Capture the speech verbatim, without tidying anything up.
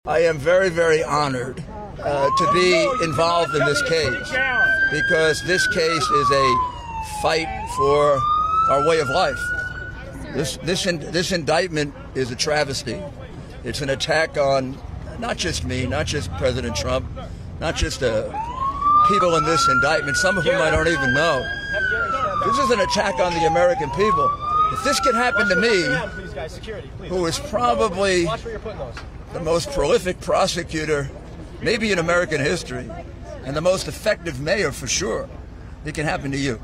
I am very, very honored uh, to be involved in this case because this case is a fight for our way of life. This, this, in, this indictment is a travesty. It's an attack on not just me, not just President Trump, not just uh, people in this indictment, some of whom I don't even know. This is an attack on the American people. If this could happen to me, who is probably the most prolific prosecutor, maybe in American history, and the most effective mayor for sure, it can happen to you.